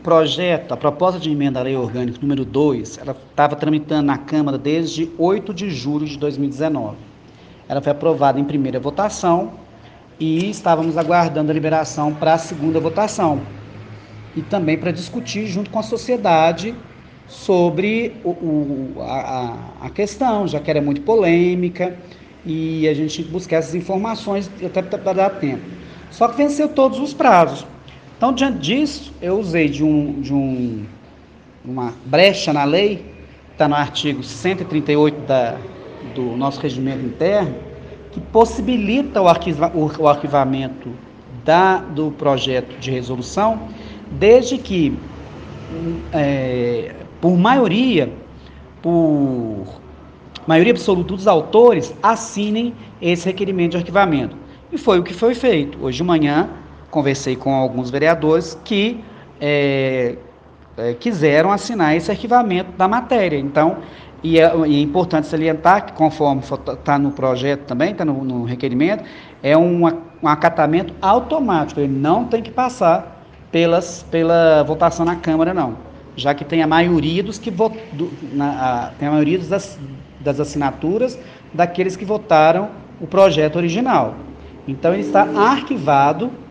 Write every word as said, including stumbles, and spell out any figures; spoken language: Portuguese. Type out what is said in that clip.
projeto, a proposta de emenda à lei orgânica número dois, ela estava tramitando na Câmara desde oito de julho de dois mil e dezenove. Ela foi aprovada em primeira votação e estávamos aguardando a liberação para a segunda votação. E também para discutir junto com a sociedade sobre o, o, a, a questão, já que era muito polêmica, e a gente tinha que buscar essas informações até para dar tempo. Só que venceu todos os prazos. Então, diante disso, eu usei de, um, de um, uma brecha na lei, está no artigo cento e trinta e oito da, do nosso regimento interno, que possibilita o, arquiva, o, o arquivamento da, do projeto de resolução, desde que, é, por maioria, por maioria absoluta dos autores, assinem esse requerimento de arquivamento. E foi o que foi feito. Hoje de manhã, conversei com alguns vereadores que é, é, quiseram assinar esse arquivamento da matéria. Então, e é, e é importante salientar que, conforme está no projeto também, está no, no requerimento, é um, um acatamento automático, ele não tem que passar pelas, pela votação na Câmara, não, já que tem a maioria dos que vot, do, na, a, tem a maioria das, das assinaturas daqueles que votaram o projeto original. Então, ele está arquivado